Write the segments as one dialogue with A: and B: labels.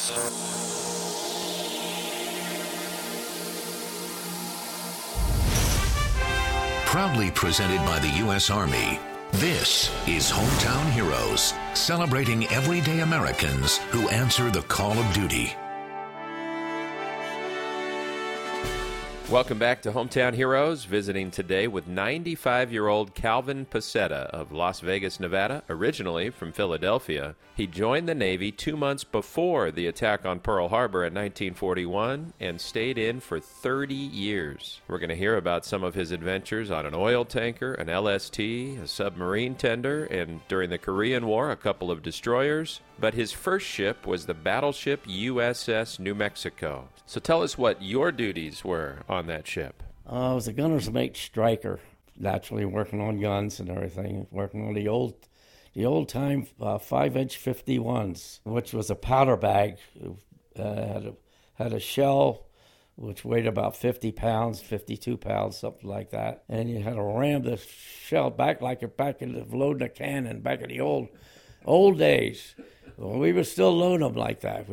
A: Proudly presented by the U.S. Army, this is Hometown Heroes, celebrating everyday Americans who answer the call of duty.
B: Welcome back to Hometown Heroes, visiting today with 95-year-old Calvin Pacetta of Las Vegas, Nevada, originally from Philadelphia. He joined the Navy 2 months before the attack on Pearl Harbor in 1941 and stayed in for 30 years. We're going to hear about some of his adventures on an oil tanker, an LST, a submarine tender, and during the Korean War, a couple of destroyers. But his first ship was the battleship USS New Mexico. So tell us what your duties were on that ship.
C: I was a gunner's mate striker, naturally working on guns and everything, working on the old-time 5-inch 51s, which was a powder bag. Had a shell which weighed about 50 pounds, 52 pounds, something like that. And you had to ram the shell back like you're back in the loading a cannon back in the old days. Well, we were still loading them like that.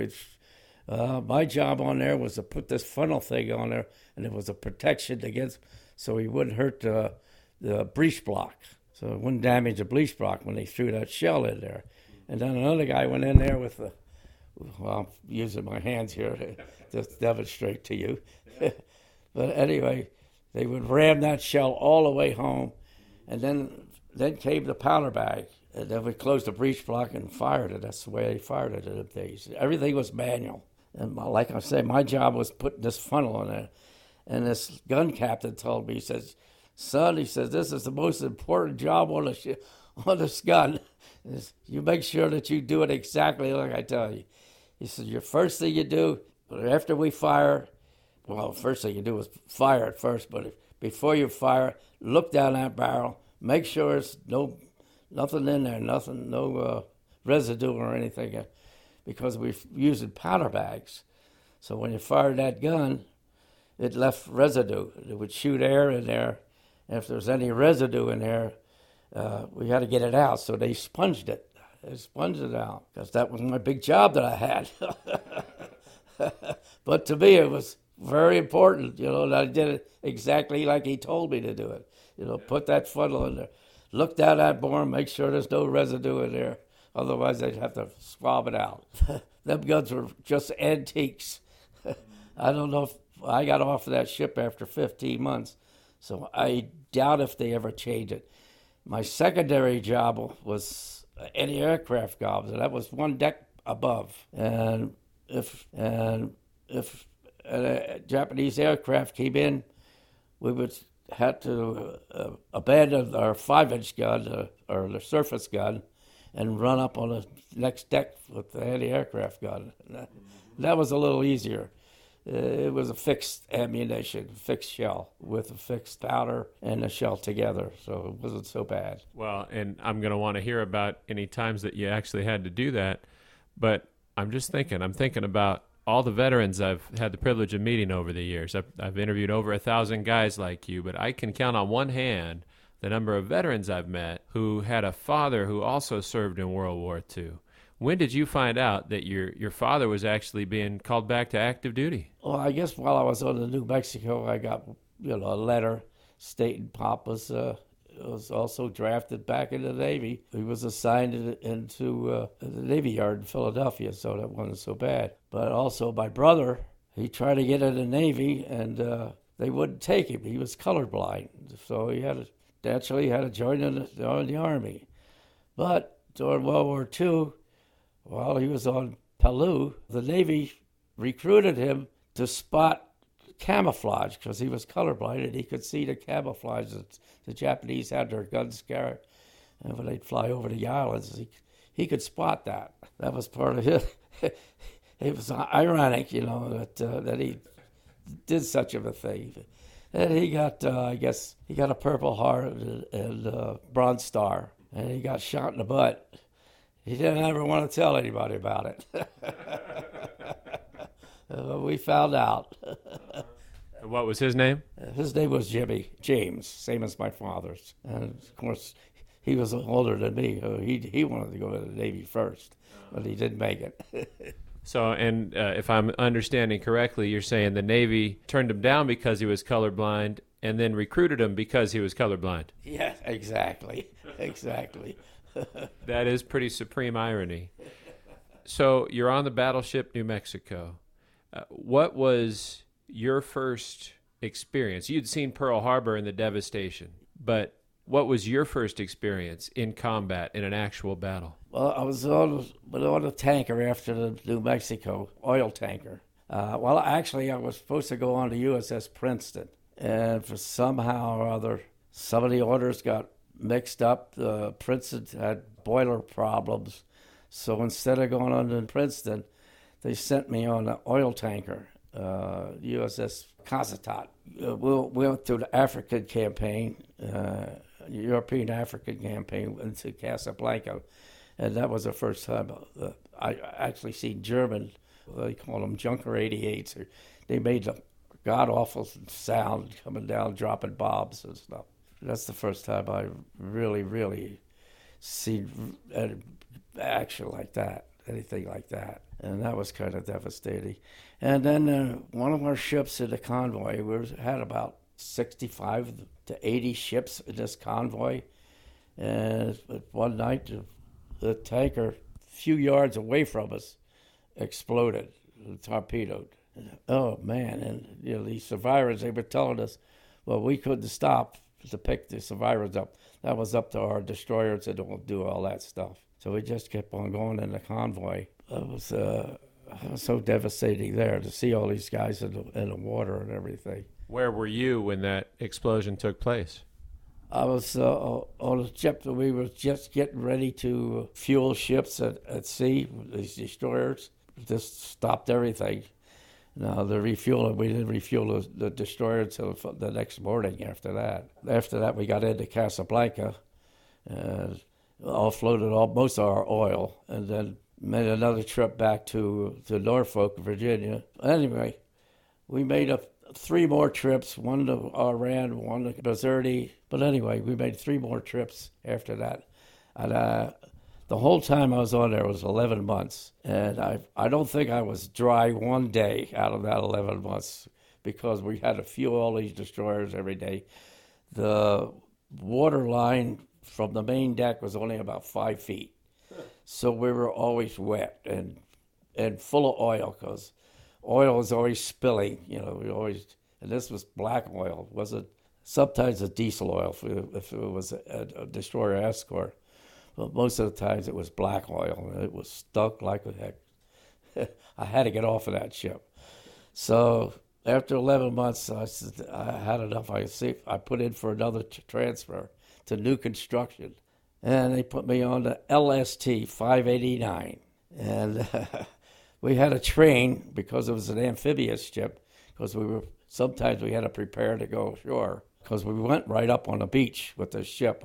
C: My job on there was to put this funnel thing on there, and it was a protection against, so he wouldn't hurt the breech block. So it wouldn't damage the breech block when they threw that shell in there. And then another guy went in there with I'm using my hands here to demonstrate to you. But anyway, they would ram that shell all the way home, and then came the powder bag. And then we closed the breech block and fired it. That's the way they fired it in the days. Everything was manual. And like I said, my job was putting this funnel in there. And this gun captain told me, he says, son, he says, this is the most important job on this gun. You make sure that you do it exactly like I tell you. He said, your first thing you do, after we fire, well, first thing you do is fire it first, but before you fire, look down that barrel, make sure there's nothing in there, no residue or anything, because we're using powder bags. So when you fired that gun, it left residue. It would shoot air in there, and if there's any residue in there, we had to get it out. So they sponged it. They sponged it out, because that was my big job that I had. But to me, it was very important, that I did it exactly like he told me to do it. Put that funnel in there. Look down that bore, make sure there's no residue in there. Otherwise, they'd have to swab it out. Them guns were just antiques. I don't know if I got off of that ship after 15 months, so I doubt if they ever changed it. My secondary job was anti-aircraft jobs, and that was one deck above. And if a Japanese aircraft came in, we would had to abandon our 5-inch gun, or the surface gun, and run up on the next deck with the anti-aircraft gun. That was a little easier. It was a fixed ammunition, fixed shell with a fixed powder and a shell together, so it wasn't so bad.
D: Well, and I'm going to want to hear about any times that you actually had to do that, but I'm thinking about all the veterans I've had the privilege of meeting over the years. I've interviewed over 1,000 guys like you, but I can count on one hand the number of veterans I've met who had a father who also served in World War II. When did you find out that your father was actually being called back to active duty?
C: Well, I guess while I was on the New Mexico, I got a letter stating Pop was also drafted back in the Navy. He was assigned into the Navy Yard in Philadelphia, so that wasn't so bad. But also my brother, he tried to get in the Navy, and they wouldn't take him. He was colorblind, so he had to join the Army. But during World War II, while he was on Palau, the Navy recruited him to spot camouflage, because he was colorblind and he could see the camouflage that the Japanese had their guns carried. And when they'd fly over the islands, he could spot that. That was part of it. It was ironic, that he did such of a thing. And he got, I guess, he got a Purple Heart and a Bronze Star, and he got shot in the butt. He didn't ever want to tell anybody about it. We found out.
D: What was his name?
C: His name was James, same as my father's. And, of course, he was older than me. He wanted to go to the Navy first, but he didn't make it.
D: So, and if I'm understanding correctly, you're saying the Navy turned him down because he was colorblind and then recruited him because he was colorblind.
C: Yeah, exactly. Exactly.
D: That is pretty supreme irony. So you're on the battleship New Mexico. What was your first experience? You'd seen Pearl Harbor and the devastation, but what was your first experience in combat in an actual battle?
C: Well, I was on a tanker after the New Mexico oil tanker. Well, actually, I was supposed to go on the USS Princeton, and for somehow or other, some of the orders got mixed up. Princeton had boiler problems, so instead of going on to Princeton, they sent me on an oil tanker, USS Kazatat. We went through the African campaign, European African campaign into Casablanca, and that was the first time I actually seen German, they call them Junker 88s. They made a god-awful sound coming down, dropping bombs and stuff. That's the first time I really seen action like that, anything like that. And that was kind of devastating. And then one of our ships in the convoy, we had about 65 to 80 ships in this convoy. And one night, the tanker, a few yards away from us, exploded, torpedoed. Oh, man. And these survivors, they were telling us, well, we couldn't stop to pick the survivors up. That was up to our destroyers to do all that stuff. So we just kept on going in the convoy. It was so devastating there to see all these guys in the water and everything.
D: Where were you when that explosion took place?
C: I was on a ship that we were just getting ready to fuel ships at sea, these destroyers. Just stopped everything. Now, we didn't refuel the destroyer until the next morning after that. After that, we got into Casablanca and offloaded most of our oil, and then made another trip back to Norfolk, Virginia. Anyway, we made 3 more trips, one to Iran, one to Missouri. But anyway, we made 3 more trips after that. And the whole time I was on there was 11 months. And I don't think I was dry one day out of that 11 months because we had to fuel all these destroyers every day. The water line from the main deck was only about 5 feet. So we were always wet and full of oil because oil was always spilling. And this was black oil. It wasn't sometimes a diesel oil if it was a destroyer escort. But most of the times it was black oil, and it was stuck like a heck. I had to get off of that ship. So after 11 months, I said, I had enough. I put in for another transfer to new construction. And they put me on the LST 589. And we had a train, because it was an amphibious ship, because sometimes we had to prepare to go ashore, because we went right up on the beach with the ship.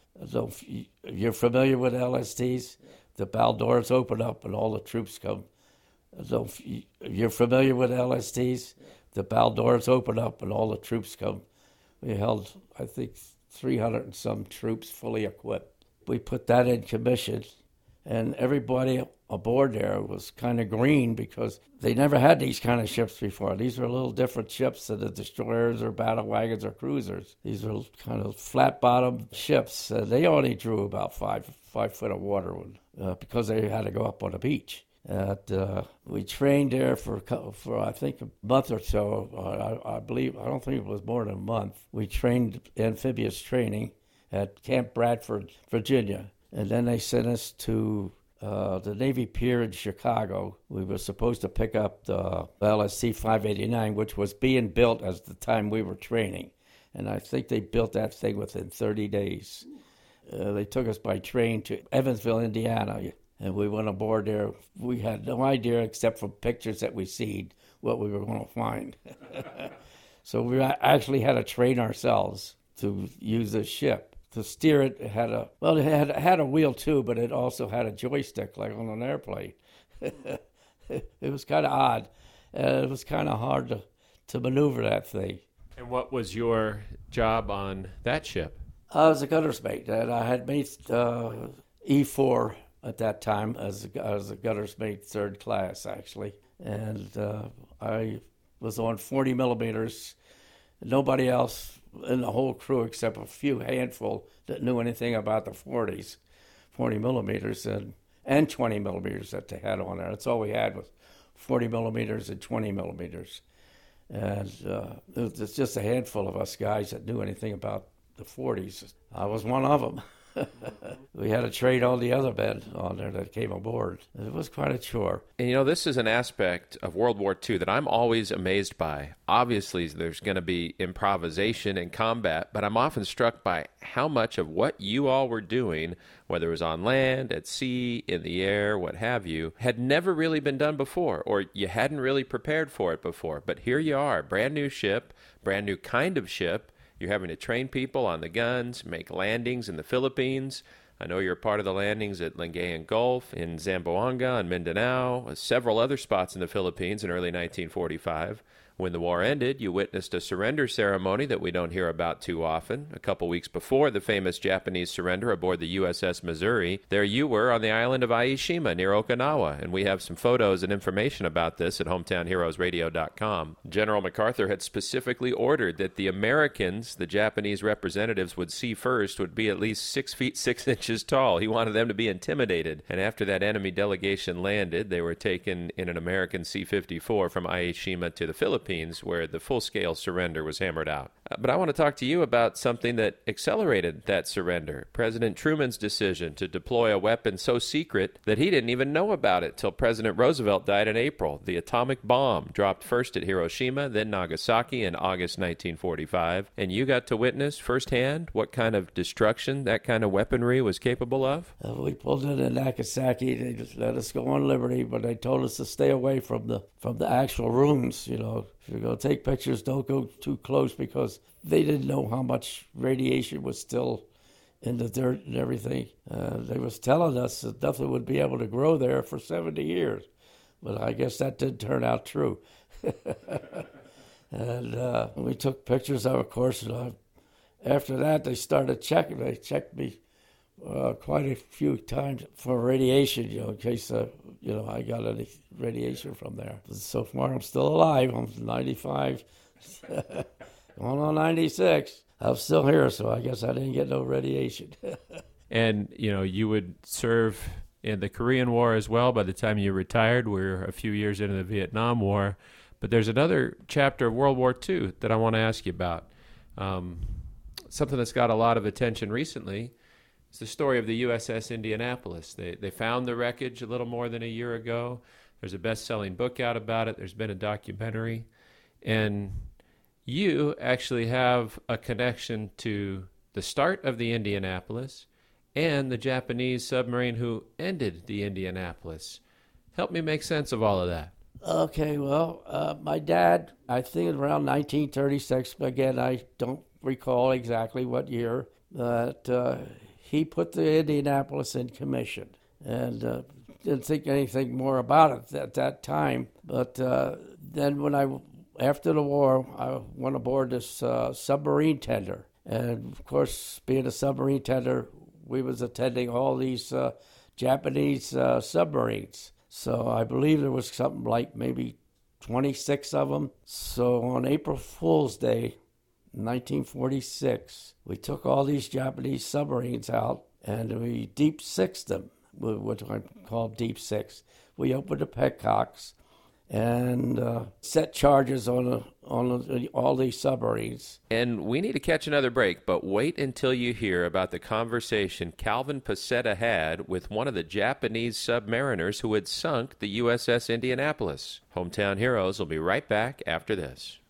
C: You're familiar with LSTs? The bow doors open up and all the troops come. You're familiar with LSTs? The bow doors open up and all the troops come. We held, I think, 300 and some troops fully equipped. We put that in commission, and everybody aboard there was kind of green because they never had these kind of ships before. These were a little different ships than the destroyers or battle wagons or cruisers. These were kind of flat-bottomed ships. They only drew about 5 foot of water because they had to go up on the beach. We trained there for I think a month or so. I don't think it was more than a month. We trained amphibious training at Camp Bradford, Virginia, and then they sent us to the Navy Pier in Chicago. We were supposed to pick up the LST 589, which was being built at the time we were training, and I think they built that thing within 30 days. They took us by train to Evansville, Indiana. And we went aboard there. We had no idea, except from pictures that we seen, what we were going to find. So we actually had to train ourselves to use this ship. To steer it, it had a wheel too, but it also had a joystick like on an airplane. It was kind of odd. It was kind of hard to maneuver that thing.
D: And what was your job on that ship?
C: I was a gunner's mate, and I had made E4 at that time as a gunner's mate third class, actually. And I was on 40 millimeters. Nobody else in the whole crew except a few handful that knew anything about the 40s, 40 millimeters and 20 millimeters that they had on there. That's all we had was 40 millimeters and 20 millimeters. And it was just a handful of us guys that knew anything about the 40s. I was one of them. We had to trade all the other men on there that came aboard. It was quite a chore.
B: And this is an aspect of World War II that I'm always amazed by. Obviously, there's going to be improvisation and combat, but I'm often struck by how much of what you all were doing, whether it was on land, at sea, in the air, what have you, had never really been done before, or you hadn't really prepared for it before. But here you are, brand new ship, brand new kind of ship. You're having to train people on the guns, make landings in the Philippines. I know you're part of the landings at Lingayen Gulf, in Zamboanga and Mindanao, several other spots in the Philippines in early 1945. When the war ended, you witnessed a surrender ceremony that we don't hear about too often. A couple weeks before the famous Japanese surrender aboard the USS Missouri, there you were on the island of Aishima near Okinawa, and we have some photos and information about this at hometownheroesradio.com. General MacArthur had specifically ordered that the Americans, the Japanese representatives would see first, would be at least 6 feet 6 inches tall. He wanted them to be intimidated. And after that enemy delegation landed, they were taken in an American C-54 from Aishima to the Philippines, where the full-scale surrender was hammered out. But I want to talk to you about something that accelerated that surrender. President Truman's decision to deploy a weapon so secret that he didn't even know about it till President Roosevelt died in April. The atomic bomb dropped first at Hiroshima, then Nagasaki in August 1945. And you got to witness firsthand what kind of destruction that kind of weaponry was capable of?
C: We pulled in at Nagasaki. They just let us go on liberty, but they told us to stay away from the actual rooms, If you're going to take pictures, don't go too close, because they didn't know how much radiation was still in the dirt and everything. They was telling us that nothing would be able to grow there for 70 years. But I guess that didn't turn out true. And we took pictures of course. And after that, they started checking. They checked me quite a few times for radiation, in case, I got any radiation from there. So far, I'm still alive. I'm 95, going on 96. I'm still here, so I guess I didn't get no radiation.
D: And, you would serve in the Korean War as well. By the time you retired, we're a few years into the Vietnam War. But there's another chapter of World War II that I want to ask you about. Something that's got a lot of attention recently. It's the story of the USS Indianapolis. They found the wreckage a little more than a year ago. There's a best-selling book out about it. There's been a documentary. And you actually have a connection to the start of the Indianapolis and the Japanese submarine who ended the Indianapolis. Help me make sense of all of that.
C: Okay, well, my dad, I think around 1936, again, I don't recall exactly what year, but he put the Indianapolis in commission, and didn't think anything more about it at that time. But then after the war, I went aboard this submarine tender. And, of course, being a submarine tender, we was attending all these Japanese submarines. So I believe there was something like maybe 26 of them. So on April Fool's Day, 1946, we took all these Japanese submarines out and we deep sixed them, what I call deep six. We opened the petcocks and set charges on all these submarines.
B: And we need to catch another break, but wait until you hear about the conversation Calvin Passetta had with one of the Japanese submariners who had sunk the USS Indianapolis. Hometown Heroes will be right back after this.